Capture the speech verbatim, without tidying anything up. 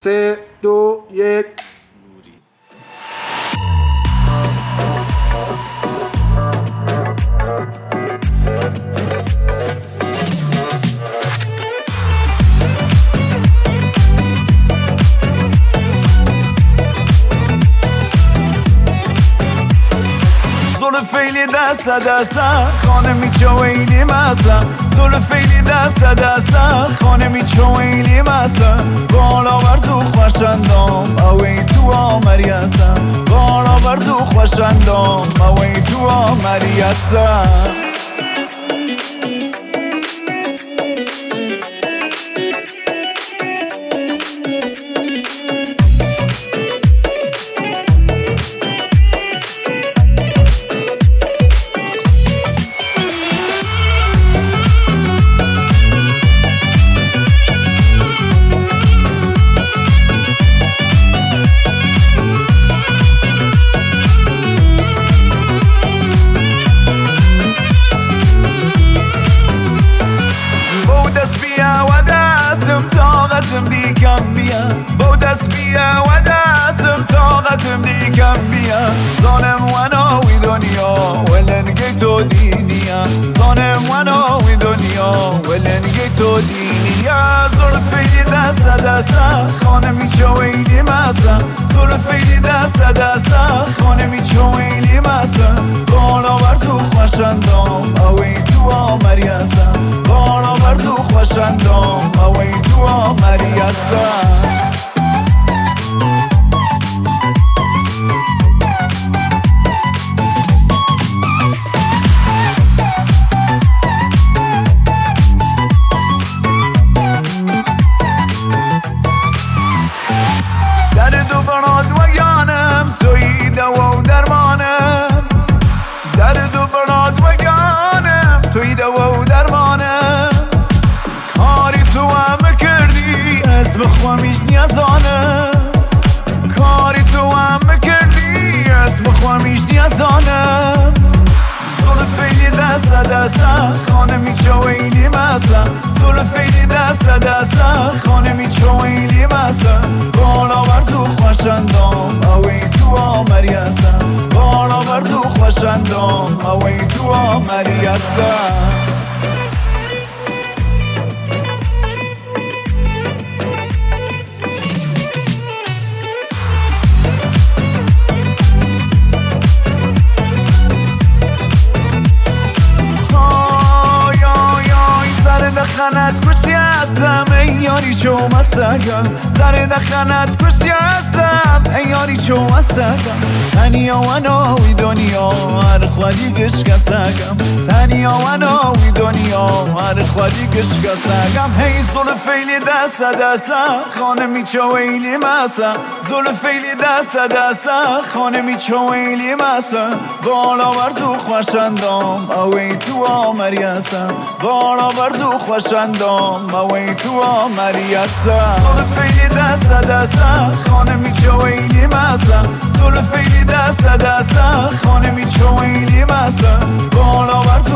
سه دو یک. فیلی دست دستا خانه میچه ویلی مسا زل فیلی دست دستا خانه میچه ویلی مسا بالا برزو خوشندام اوی تو آمری هستم بالا برزو خوشندام اوی تو آمری هستم طاقتم دیکم بیا با دست بیا و دستم طاقتم دیکم بیا زانم و ناوی دنیا ولنگی تو دینیا زانم و ناوی دنیا ولنگی تو دینیا زلفی دست دستا خانه میچه ویلی مسا زلفی دست دستا خانه میچه ویلی مسا بالا برزو خوشندام اوی تو آمری هستم بالا برزو خوشندام اوی تو آمری هستم درد و براد و گانم توی دوا و درمانم درد و براد و گانم توی دوا و درمانم کاری تو هم کردی اسم خوامیش نیازانم کاری تو هم کردی اسم خوامیش نیازانم زلفی دست دستا خانه میچه ویلی مسا زلفی دست دستا خانه میچه ویلی مسا بالا برزو خوشندام اوی تو آمری هستم بالا برزو خوشندام اوی تو آمری هستم دخنت کشتی هستم ای یاری چو مستگم زر دخنت کشتی هستم ای یاری چو مستگم تنیا و ناوی دنیا هر خودی گشکستگم تنیا و ناوی دنیا هر خودی گشکستگم هی زل فیلی دست دستا خانه میچه ویلی مسا زل فیلی دست دستا خانه میچه ویلی مسا بالا برزو خوشندام اوی تو آمری هستم بالا برزو خوشندام اوی تو آمری هستم زلفی دست دستا خانه میچه ویلی مسا زلفی دست دستا خانه میچه ویلی مسا بالا برزو